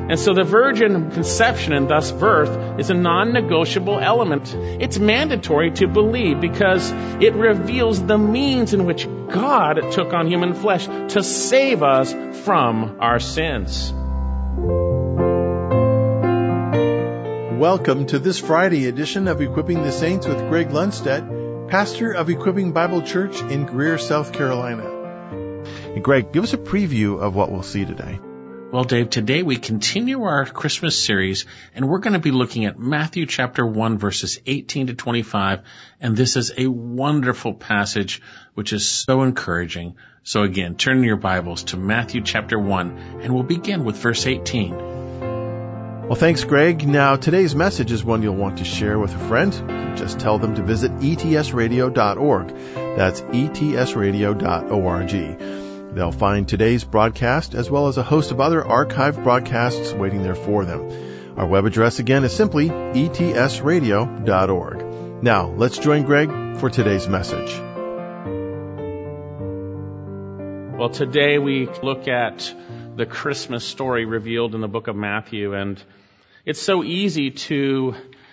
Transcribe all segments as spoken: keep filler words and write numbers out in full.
And so the virgin conception and thus birth is a non-negotiable element. It's mandatory to believe because it reveals the means in which God took on human flesh to save us from our sins. Welcome to this Friday edition of Equipping the Saints with Greg Lundstedt, pastor of Equipping Bible Church in Greer, South Carolina. Hey, Greg, give us a preview of what we'll see today. Well, Dave, today we continue our Christmas series, and we're going to be looking at Matthew chapter one, verses eighteen to twenty-five, and this is a wonderful passage which is so encouraging. So again, turn your Bibles to Matthew chapter one, and we'll begin with verse eighteen. Well, thanks, Greg. Now, today's message is one you'll want to share with a friend. Just tell them to visit E T S radio dot org. That's E T S radio dot org. They'll find today's broadcast as well as a host of other archived broadcasts waiting there for them. Our web address again is simply E T S radio dot org. Now, let's join Greg for today's message. Well, today we look at the Christmas story revealed in the book of Matthew, and it's so easy to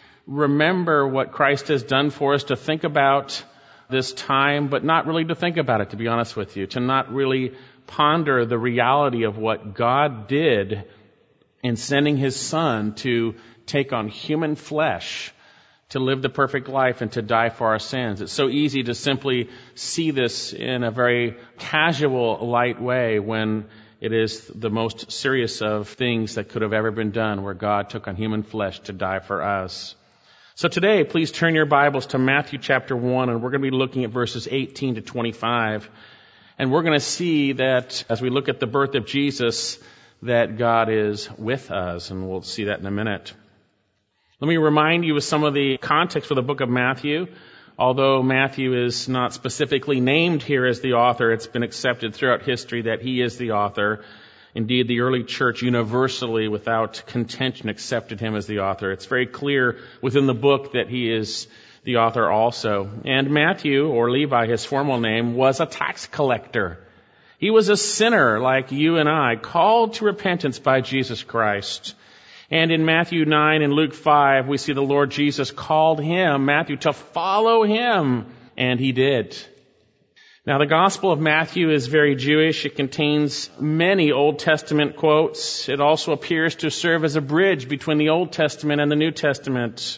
remember what Christ has done for us, to think about this time, but not really to think about it, to be honest with you, to not really ponder the reality of what God did in sending His Son to take on human flesh, to live the perfect life and to die for our sins. It's so easy to simply see this in a very casual, light way when it is the most serious of things that could have ever been done, where God took on human flesh to die for us. So today, please turn your Bibles to Matthew chapter one, and we're going to be looking at verses eighteen to twenty-five. And we're going to see that as we look at the birth of Jesus, that God is with us, and we'll see that in a minute. Let me remind you of some of the context for the book of Matthew. Although Matthew is not specifically named here as the author, it's been accepted throughout history that he is the author. Indeed, the early church universally, without contention, accepted him as the author. It's very clear within the book that he is the author also. And Matthew, or Levi, his formal name, was a tax collector. He was a sinner like you and I, called to repentance by Jesus Christ. And in Matthew nine and Luke five, we see the Lord Jesus called him, Matthew, to follow him. And he did. Now, the Gospel of Matthew is very Jewish. It contains many Old Testament quotes. It also appears to serve as a bridge between the Old Testament and the New Testament.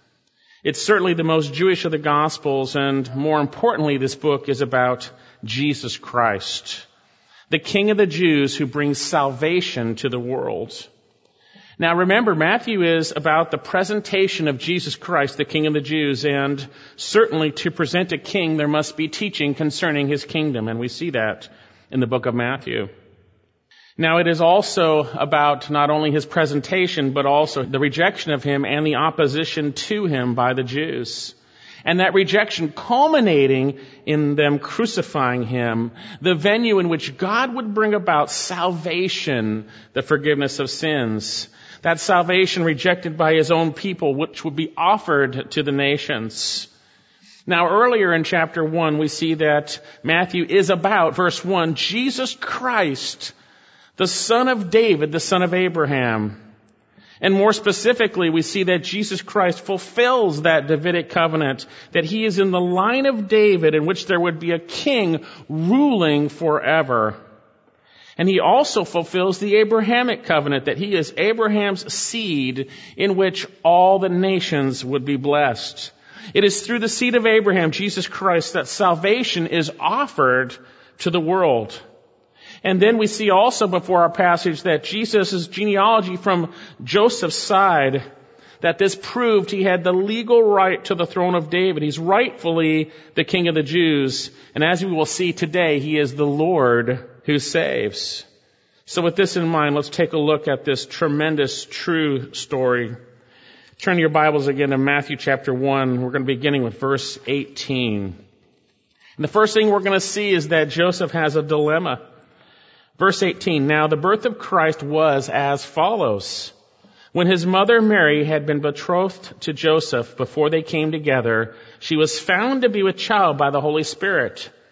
It's certainly the most Jewish of the Gospels, and more importantly, this book is about Jesus Christ, the King of the Jews who brings salvation to the world. Now remember, Matthew is about the presentation of Jesus Christ, the King of the Jews, and certainly to present a king, there must be teaching concerning his kingdom, and we see that in the book of Matthew. Now it is also about not only his presentation, but also the rejection of him and the opposition to him by the Jews. And that rejection culminating in them crucifying him, the venue in which God would bring about salvation, the forgiveness of sins. That salvation rejected by his own people, which would be offered to the nations. Now, earlier in chapter one, we see that Matthew is about, verse one, Jesus Christ, the son of David, the son of Abraham. And more specifically, we see that Jesus Christ fulfills that Davidic covenant, that he is in the line of David in which there would be a king ruling forever. And he also fulfills the Abrahamic covenant, that he is Abraham's seed in which all the nations would be blessed. It is through the seed of Abraham, Jesus Christ, that salvation is offered to the world. And then we see also before our passage that Jesus' genealogy from Joseph's side, that this proved he had the legal right to the throne of David. He's rightfully the King of the Jews. And as we will see today, he is the Lord who saves. So with this in mind, let's take a look at this tremendous, true story. Turn your Bibles again to Matthew chapter one. We're going to be beginning with verse eighteen. And the first thing we're going to see is that Joseph has a dilemma. Verse eighteen, now the birth of Christ was as follows. When his mother Mary had been betrothed to Joseph before they came together, she was found to be with child by the Holy Spirit.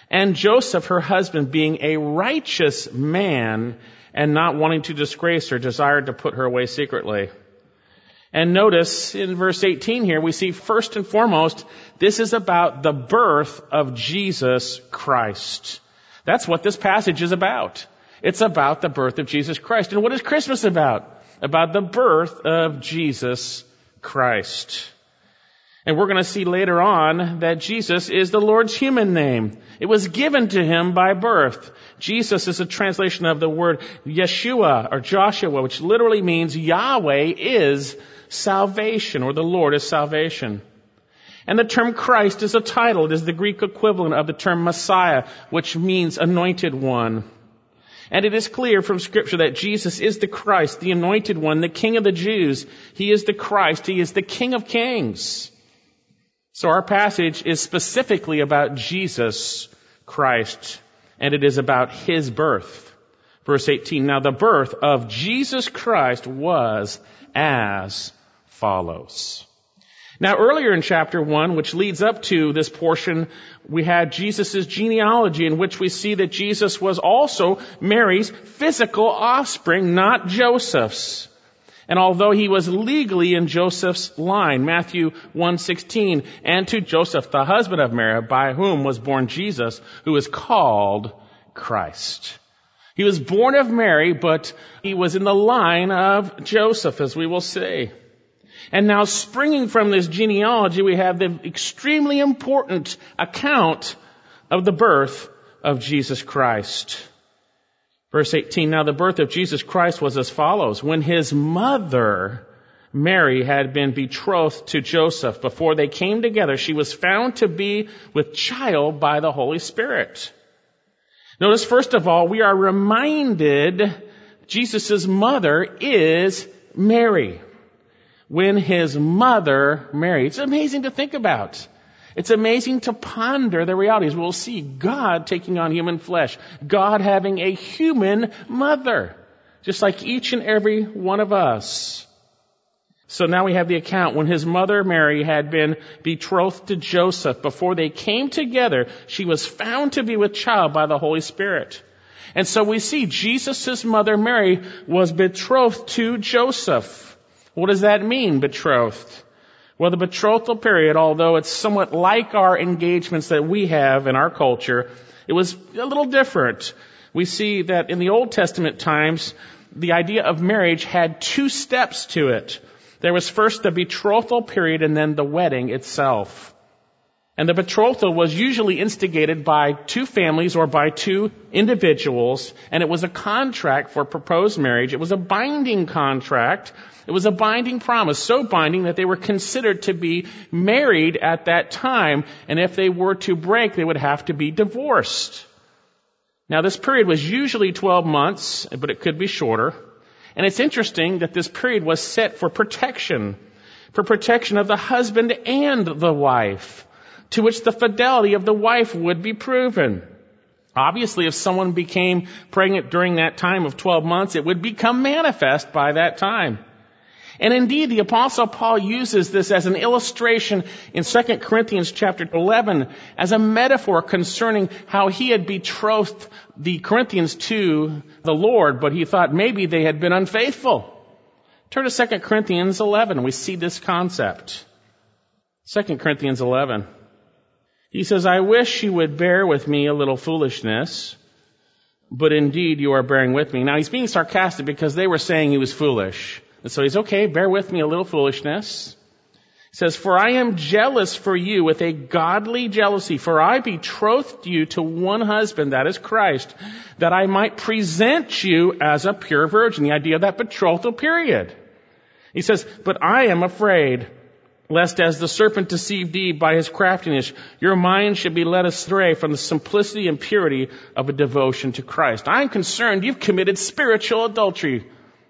And Joseph, her husband, being a righteous man and not wanting to disgrace her, desired to put her away secretly. And notice in verse eighteen here, we see first and foremost, this is about the birth of Jesus Christ. That's what this passage is about. It's about the birth of Jesus Christ. And what is Christmas about? About the birth of Jesus Christ. And we're going to see later on that Jesus is the Lord's human name. It was given to him by birth. Jesus is a translation of the word Yeshua or Joshua, which literally means Yahweh is salvation, or the Lord is salvation. And the term Christ is a title. It is the Greek equivalent of the term Messiah, which means anointed one. And it is clear from Scripture that Jesus is the Christ, the anointed one, the King of the Jews. He is the Christ. He is the King of Kings. So our passage is specifically about Jesus Christ, and it is about his birth. Verse eighteen, now the birth of Jesus Christ was as follows. Now earlier in chapter one, which leads up to this portion, we had Jesus' genealogy, in which we see that Jesus was also Mary's physical offspring, not Joseph's. And although he was legally in Joseph's line, Matthew one sixteen, and to Joseph, the husband of Mary, by whom was born Jesus, who is called Christ. He was born of Mary, but he was in the line of Joseph, as we will see. And now springing from this genealogy, we have the extremely important account of the birth of Jesus Christ. Verse eighteen, now the birth of Jesus Christ was as follows. When his mother, Mary, had been betrothed to Joseph, before they came together, she was found to be with child by the Holy Spirit. Notice, first of all, we are reminded Jesus' mother is Mary. When his mother, Mary, it's amazing to think about. It's amazing to ponder the realities. We'll see God taking on human flesh, God having a human mother, just like each and every one of us. So now we have the account. When his mother, Mary, had been betrothed to Joseph, before they came together, she was found to be with child by the Holy Spirit. And so we see Jesus' mother, Mary, was betrothed to Joseph. What does that mean, betrothed? Well, the betrothal period, although it's somewhat like our engagements that we have in our culture, it was a little different. We see that in the Old Testament times, the idea of marriage had two steps to it. There was first the betrothal period and then the wedding itself. And the betrothal was usually instigated by two families or by two individuals, and it was a contract for proposed marriage. It was a binding contract. It was a binding promise, so binding that they were considered to be married at that time, and if they were to break, they would have to be divorced. Now, this period was usually twelve months, but it could be shorter. And it's interesting that this period was set for protection, for protection of the husband and the wife, to which the fidelity of the wife would be proven. Obviously, if someone became pregnant during that time of twelve months, it would become manifest by that time. And indeed, the Apostle Paul uses this as an illustration in Second Corinthians chapter eleven as a metaphor concerning how he had betrothed the Corinthians to the Lord, but he thought maybe they had been unfaithful. Turn to Second Corinthians eleven. We see this concept. Second Corinthians eleven. He says, I wish you would bear with me a little foolishness, but indeed you are bearing with me. Now, he's being sarcastic because they were saying he was foolish. And so he's, okay, bear with me a little foolishness. He says, for I am jealous for you with a godly jealousy, for I betrothed you to one husband, that is Christ, that I might present you as a pure virgin. The idea of that betrothal period. He says, but I am afraid, lest as the serpent deceived Eve by his craftiness, your mind should be led astray from the simplicity and purity of a devotion to Christ. I'm concerned you've committed spiritual adultery.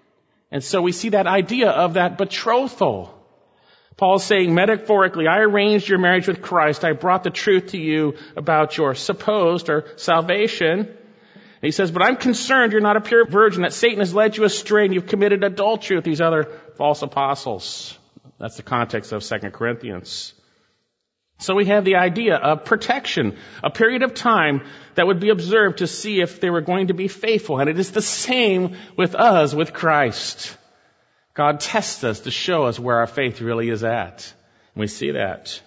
And so we see that idea of that betrothal. Paul's saying metaphorically, I arranged your marriage with Christ. I brought the truth to you about your supposed or salvation. And he says, but I'm concerned you're not a pure virgin, that Satan has led you astray and you've committed adultery with these other false apostles. That's the context of Second Corinthians. So we have the idea of protection, a period of time that would be observed to see if they were going to be faithful. And it is the same with us, with Christ. God tests us to show us where our faith really is at. And we see that.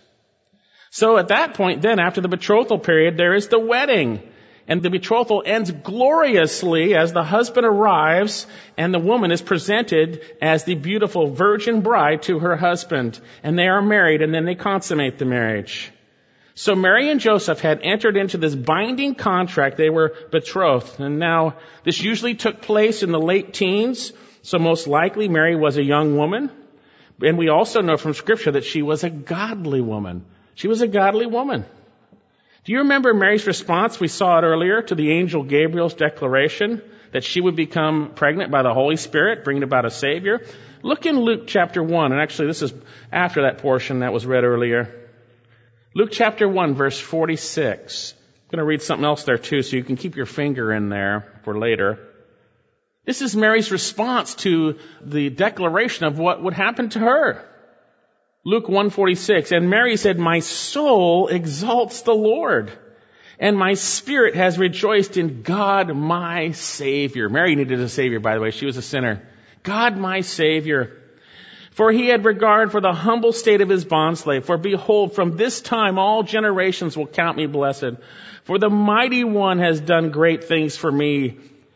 So at that point then, after the betrothal period, there is the wedding. And the betrothal ends gloriously as the husband arrives and the woman is presented as the beautiful virgin bride to her husband. And they are married, and then they consummate the marriage. So Mary and Joseph had entered into this binding contract. They were betrothed. And now this usually took place in the late teens. So most likely Mary was a young woman. And we also know from Scripture that she was a godly woman. She was a godly woman. Do you remember Mary's response? We saw it earlier to the angel Gabriel's declaration that she would become pregnant by the Holy Spirit, bringing about a Savior. Look in Luke chapter one, and actually this is after that portion that was read earlier. Luke chapter one, verse forty-six. I'm going to read something else there too, so you can keep your finger in there for later. This is Mary's response to the declaration of what would happen to her. Luke one forty-six, and Mary said, "My soul exalts the Lord, and my spirit has rejoiced in God my Savior." Mary needed a Savior, by the way. She was a sinner. God my Savior. "For he had regard for the humble state of his bondslave. For behold, from this time all generations will count me blessed. For the mighty one has done great things for me,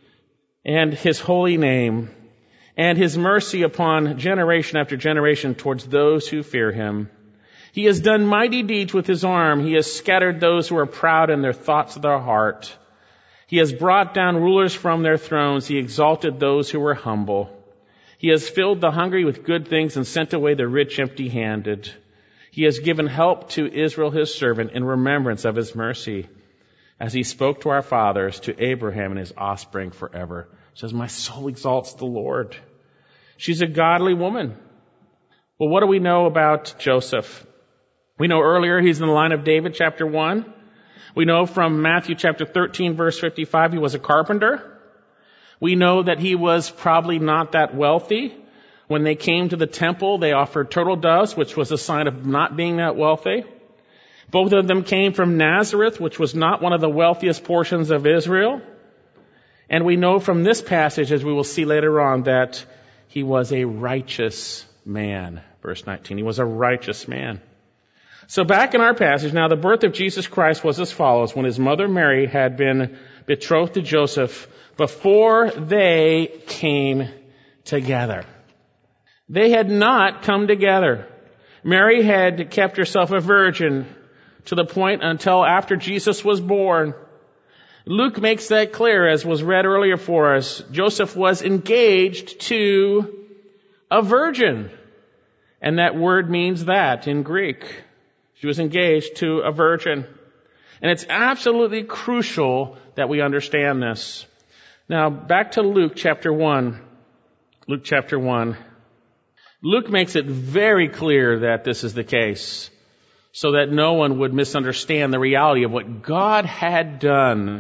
and his holy name, and his mercy upon generation after generation towards those who fear him. He has done mighty deeds with his arm. He has scattered those who are proud in their thoughts of their heart. He has brought down rulers from their thrones. He exalted those who were humble. He has filled the hungry with good things and sent away the rich empty-handed. He has given help to Israel his servant in remembrance of his mercy, as he spoke to our fathers, to Abraham and his offspring forever." It says, "My soul exalts the Lord." She's a godly woman. Well, what do we know about Joseph? We know earlier he's in the line of David, chapter one. We know from Matthew chapter thirteen, verse fifty-five, he was a carpenter. We know that he was probably not that wealthy. When they came to the temple, they offered turtle doves, which was a sign of not being that wealthy. Both of them came from Nazareth, which was not one of the wealthiest portions of Israel. And we know from this passage, as we will see later on, that he was a righteous man. Verse nineteen, he was a righteous man. So back in our passage, now the birth of Jesus Christ was as follows. When his mother Mary had been betrothed to Joseph, before they came together. They had not come together. Mary had kept herself a virgin to the point until after Jesus was born. Luke makes that clear, as was read earlier for us. Joseph was engaged to a virgin. And that word means that in Greek. She was engaged to a virgin. And it's absolutely crucial that we understand this. Now, back to Luke chapter one. Luke chapter one. Luke makes it very clear that this is the case, so that no one would misunderstand the reality of what God had done.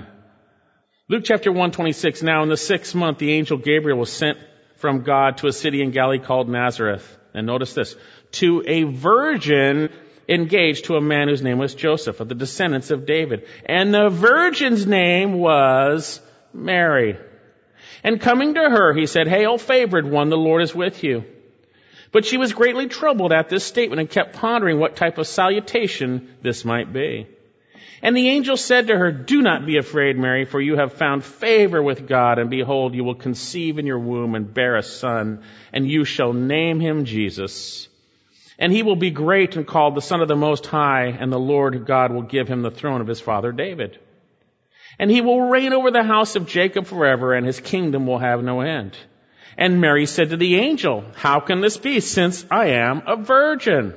Luke chapter one twenty-six, "Now in the sixth month the angel Gabriel was sent from God to a city in Galilee called Nazareth." And notice this, "to a virgin engaged to a man whose name was Joseph, of the descendants of David. And the virgin's name was Mary. And coming to her, he said, 'Hail, favored one, the Lord is with you.' But she was greatly troubled at this statement and kept pondering what type of salutation this might be. And the angel said to her, 'Do not be afraid, Mary, for you have found favor with God, and behold, you will conceive in your womb and bear a son, and you shall name him Jesus. And he will be great and called the Son of the Most High, and the Lord God will give him the throne of his father David. And he will reign over the house of Jacob forever, and his kingdom will have no end.' And Mary said to the angel, 'How can this be, since I am a virgin?'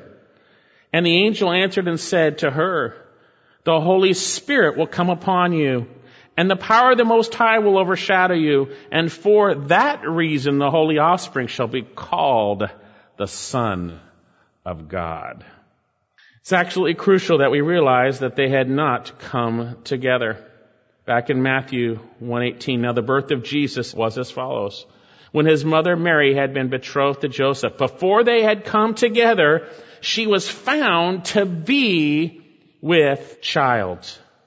And the angel answered and said to her, 'The Holy Spirit will come upon you, and the power of the Most High will overshadow you, and for that reason the holy offspring shall be called the Son of God.'" It's absolutely crucial that we realize that they had not come together. Back in Matthew one eighteen, "Now the birth of Jesus was as follows. when his mother Mary had been betrothed to Joseph. Before they had come together, she was found to be with child.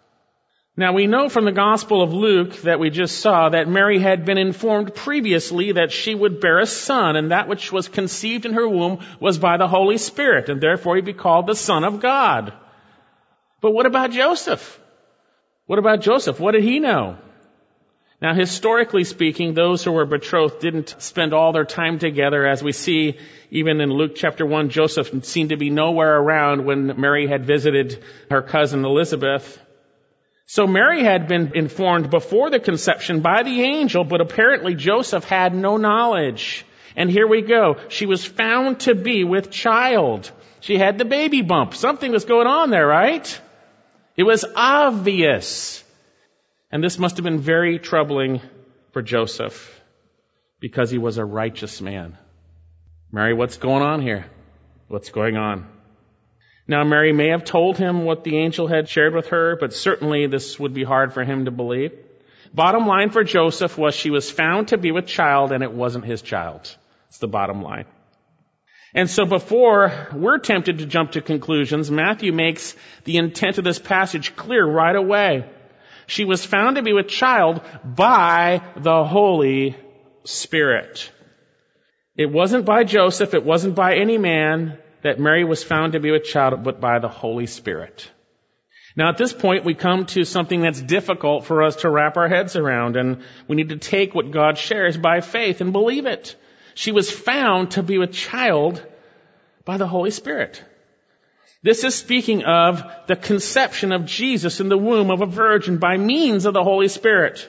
Now we know from the Gospel of Luke that we just saw that Mary had been informed previously that she would bear a son, and that which was conceived in her womb was by the Holy Spirit, and therefore he'd be called the Son of God. But what about Joseph? What about Joseph? What did he know? Now, historically speaking, those who were betrothed didn't spend all their time together. As we see even in Luke chapter one, Joseph seemed to be nowhere around when Mary had visited her cousin Elizabeth. So Mary had been informed before the conception by the angel, but apparently Joseph had no knowledge. And here we go. She was found to be with child. She had the baby bump. Something was going on there, right? It was obvious. And this must have been very troubling for Joseph because he was a righteous man. Mary, what's going on here? What's going on? Now, Mary may have told him what the angel had shared with her, but certainly this would be hard for him to believe. Bottom line for Joseph was she was found to be with child, and it wasn't his child. It's the bottom line. And so before we're tempted to jump to conclusions, Matthew makes the intent of this passage clear right away. She was found to be with child by the Holy Spirit. It wasn't by Joseph, it wasn't by any man that Mary was found to be with child, but by the Holy Spirit. Now at this point we come to something that's difficult for us to wrap our heads around, and we need to take what God shares by faith and believe it. She was found to be with child by the Holy Spirit. This is speaking of the conception of Jesus in the womb of a virgin by means of the Holy Spirit.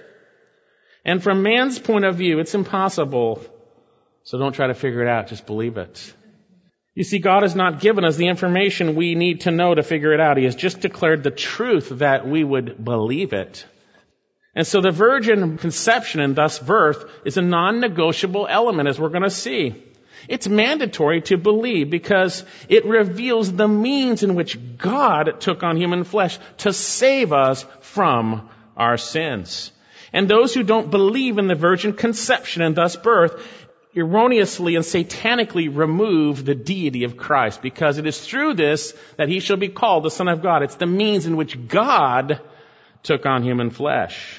And from man's point of view, it's impossible. So don't try to figure it out. Just believe it. You see, God has not given us the information we need to know to figure it out. He has just declared the truth that we would believe it. And so the virgin conception and thus birth is a non-negotiable element, as we're going to see. It's mandatory to believe because it reveals the means in which God took on human flesh to save us from our sins. And those who don't believe in the virgin conception and thus birth erroneously and satanically remove the deity of Christ, because it is through this that he shall be called the Son of God. It's the means in which God took on human flesh.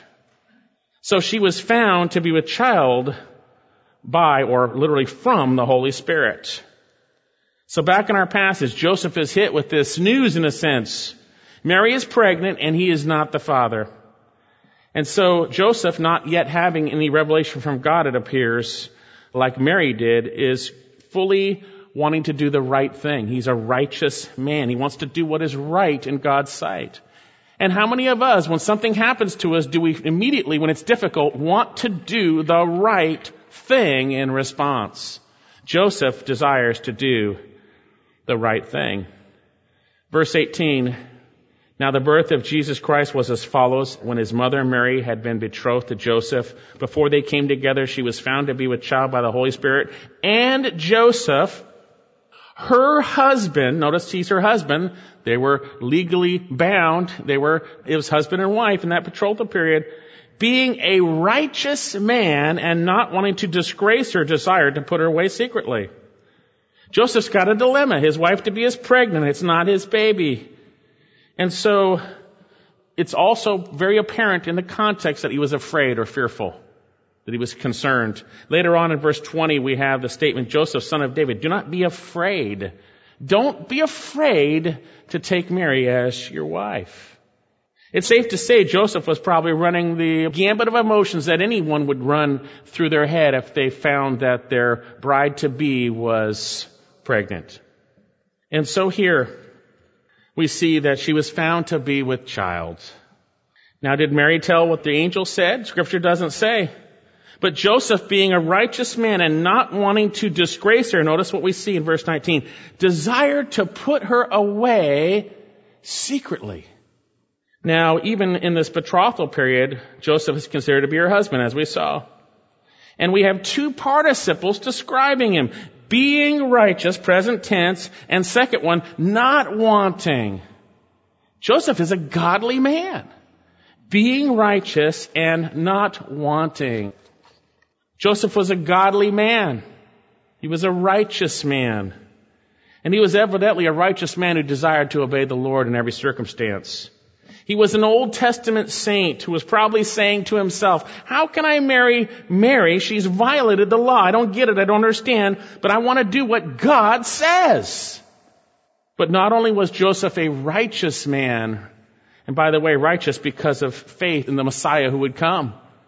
So she was found to be with child by, or literally from, the Holy Spirit. So back in our passage, Joseph is hit with this news in a sense. Mary is pregnant and he is not the father. And so Joseph, not yet having any revelation from God, it appears, like Mary did, is fully wanting to do the right thing. He's a righteous man. He wants to do what is right in God's sight. And how many of us, when something happens to us, do we immediately, when it's difficult, want to do the right thing in response? Joseph desires to do the right thing. Verse eighteen, now the birth of Jesus Christ was as follows. When his mother Mary had been betrothed to Joseph, before they came together, she was found to be with child by the Holy Spirit. And Joseph, her husband, notice he's her husband, they were legally bound, they were, it was husband and wife in that betrothal period, being a righteous man and not wanting to disgrace her, desired to put her away secretly. Joseph's got a dilemma. His wife to be is pregnant. It's not his baby. And so it's also very apparent in the context that he was afraid or fearful, that he was concerned. Later on in verse twenty, we have the statement, Joseph, son of David, do not be afraid. Don't be afraid to take Mary as your wife. It's safe to say Joseph was probably running the gambit of emotions that anyone would run through their head if they found that their bride-to-be was pregnant. And so here we see that she was found to be with child. Now, did Mary tell what the angel said? Scripture doesn't say. But Joseph, being a righteous man and not wanting to disgrace her, notice what we see in verse nineteen, desired to put her away secretly. Now, even in this betrothal period, Joseph is considered to be her husband, as we saw. And we have two participles describing him. Being righteous, present tense, and second one, not wanting. Joseph is a godly man. Being righteous and not wanting. Joseph was a godly man. He was a righteous man. And he was evidently a righteous man who desired to obey the Lord in every circumstance. He was an Old Testament saint who was probably saying to himself, how can I marry Mary? She's violated the law. I don't get it. I don't understand. But I want to do what God says. But not only was Joseph a righteous man, and by the way, righteous because of faith in the Messiah who would come.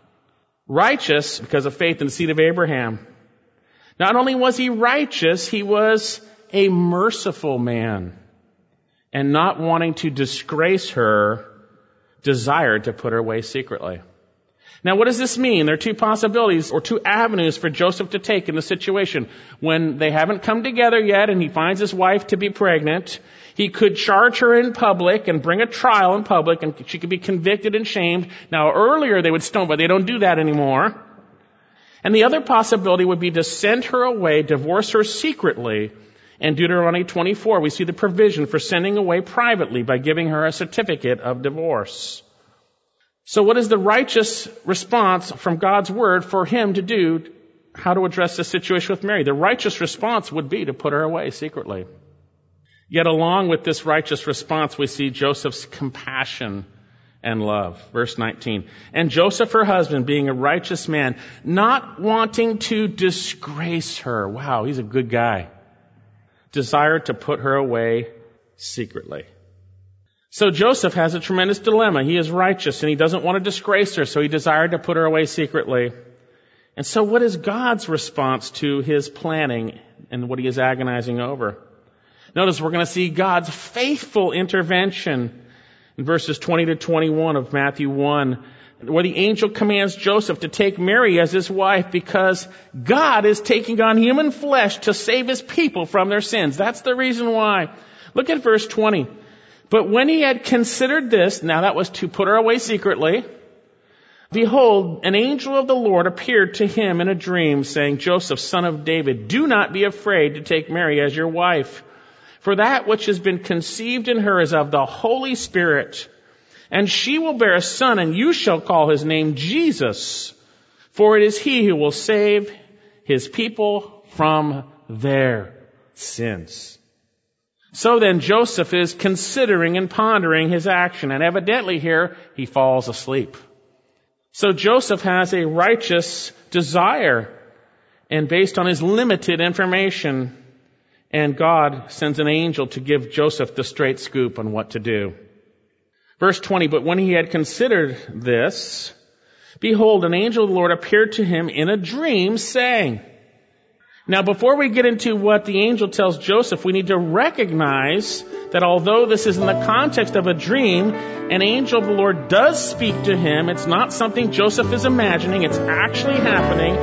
Righteous because of faith in the seed of Abraham. Not only was he righteous, he was a merciful man. And not wanting to disgrace her, desired to put her away secretly. Now, what does this mean? There are two possibilities or two avenues for Joseph to take in the situation. When they haven't come together yet and he finds his wife to be pregnant, he could charge her in public and bring a trial in public, and she could be convicted and shamed. Now, earlier they would stone, but they don't do that anymore. And the other possibility would be to send her away, divorce her secretly. In Deuteronomy twenty-four, we see the provision for sending away privately by giving her a certificate of divorce. So what is the righteous response from God's word for him to do, how to address this situation with Mary? The righteous response would be to put her away secretly. Yet along with this righteous response, we see Joseph's compassion and love. Verse nineteen. And Joseph, her husband, being a righteous man, not wanting to disgrace her. Wow, he's a good guy. Desired to put her away secretly. So Joseph has a tremendous dilemma. He is righteous and he doesn't want to disgrace her, so he desired to put her away secretly. And so what is God's response to his planning and what he is agonizing over? Notice we're going to see God's faithful intervention in verses twenty to twenty-one of Matthew one, where the angel commands Joseph to take Mary as his wife because God is taking on human flesh to save his people from their sins. That's the reason why. Look at verse twenty. But when he had considered this, now that was to put her away secretly, behold, an angel of the Lord appeared to him in a dream, saying, Joseph, son of David, do not be afraid to take Mary as your wife, for that which has been conceived in her is of the Holy Spirit. And she will bear a son, and you shall call his name Jesus, for it is he who will save his people from their sins. So then Joseph is considering and pondering his action, and evidently here he falls asleep. So Joseph has a righteous desire, and based on his limited information, and God sends an angel to give Joseph the straight scoop on what to do. Verse twenty, but when he had considered this, behold, an angel of the Lord appeared to him in a dream, saying... Now, before we get into what the angel tells Joseph, we need to recognize that although this is in the context of a dream, an angel of the Lord does speak to him. It's not something Joseph is imagining. It's actually happening.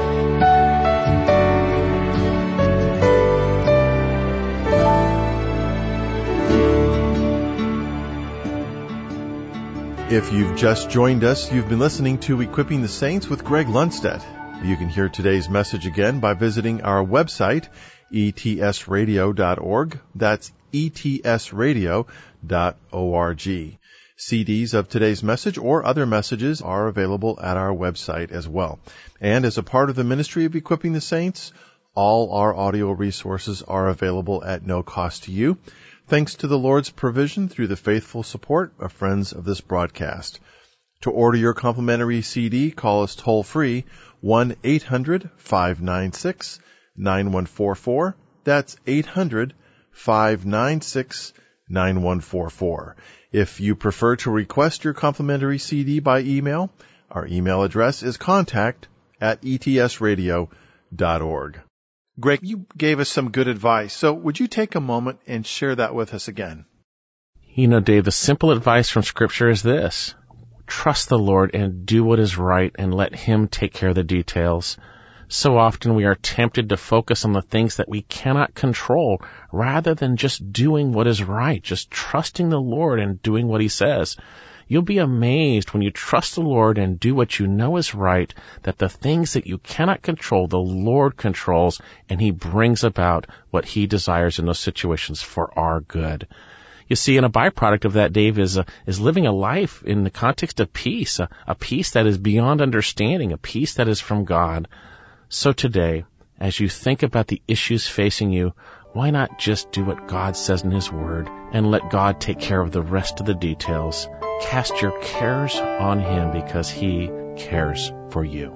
If you've just joined us, you've been listening to Equipping the Saints with Greg Lundstedt. You can hear today's message again by visiting our website, e t s radio dot org. That's e t s radio dot org. C Ds of today's message or other messages are available at our website as well. And as a part of the ministry of Equipping the Saints, all our audio resources are available at no cost to you, thanks to the Lord's provision through the faithful support of friends of this broadcast. To order your complimentary C D, call us toll-free, one eight hundred five nine six nine one four four. That's eight hundred five nine six nine one four four. If you prefer to request your complimentary C D by email, our email address is contact at e t s radio dot org. Greg, you gave us some good advice, so would you take a moment and share that with us again? You know, Dave, the simple advice from Scripture is this. Trust the Lord and do what is right and let Him take care of the details. So often we are tempted to focus on the things that we cannot control rather than just doing what is right, just trusting the Lord and doing what He says. You'll be amazed when you trust the Lord and do what you know is right, that the things that you cannot control, the Lord controls, and He brings about what He desires in those situations for our good. You see, and a byproduct of that, Dave, is uh, is living a life in the context of peace, a, a peace that is beyond understanding, a peace that is from God. So today, as you think about the issues facing you, why not just do what God says in His Word and let God take care of the rest of the details? Cast your cares on Him because He cares for you.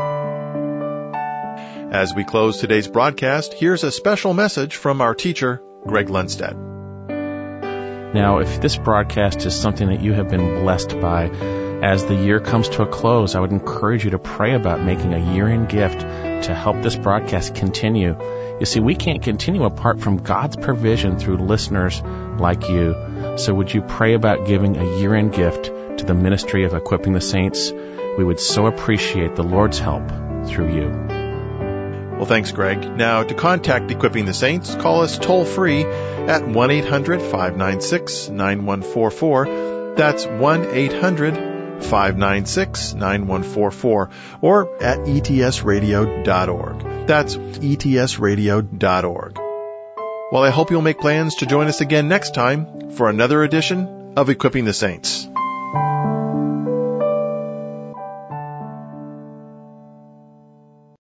As we close today's broadcast, here's a special message from our teacher, Greg Lundstedt. Now, if this broadcast is something that you have been blessed by, as the year comes to a close, I would encourage you to pray about making a year-end gift to help this broadcast continue. You see, we can't continue apart from God's provision through listeners like you. So would you pray about giving a year-end gift to the ministry of Equipping the Saints? We would so appreciate the Lord's help through you. Well, thanks, Greg. Now, to contact Equipping the Saints, call us toll-free at one eight hundred five nine six nine one four four. That's one eight hundred five nine six nine one four four, or at E T S radio dot org. That's E T S radio dot org. Well, I hope you'll make plans to join us again next time for another edition of Equipping the Saints.